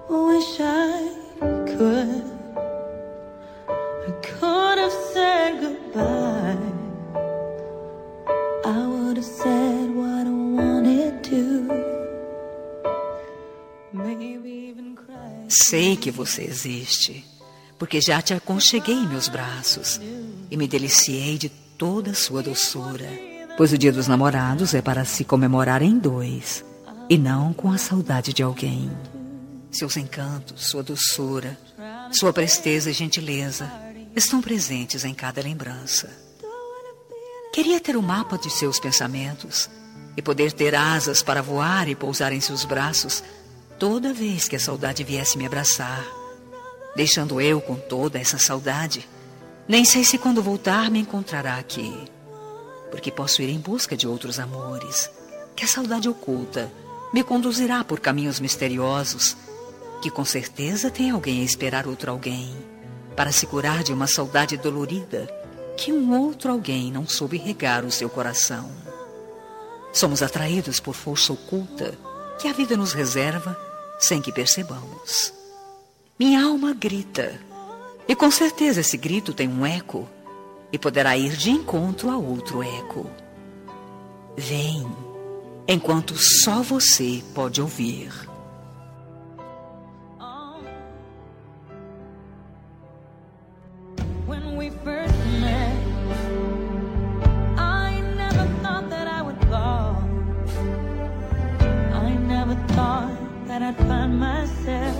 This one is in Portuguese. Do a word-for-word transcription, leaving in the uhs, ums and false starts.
Wish I could. I could have said goodbye. I would have said what I wanted to. Maybe even cry. Sei que você existe, porque já te aconcheguei em meus braços e me deliciei de toda a sua doçura. Pois o Dia dos Namorados é para se comemorar em dois, e não com a saudade de alguém. Seus encantos, sua doçura, sua presteza e gentileza estão presentes em cada lembrança. Queria ter o mapa de seus pensamentos e poder ter asas para voar e pousar em seus braços toda vez que a saudade viesse me abraçar, deixando eu com toda essa saudade. Nem sei se quando voltar me encontrará aqui, porque posso ir em busca de outros amores, que a saudade oculta me conduzirá por caminhos misteriosos, que com certeza tem alguém a esperar outro alguém, para se curar de uma saudade dolorida que um outro alguém não soube regar o seu coração. Somos atraídos por força oculta que a vida nos reserva sem que percebamos. Minha alma grita, e com certeza esse grito tem um eco e poderá ir de encontro a outro eco. Vem, enquanto só você pode ouvir. When we first met, I never thought that I would fall. I never thought that I'd find myself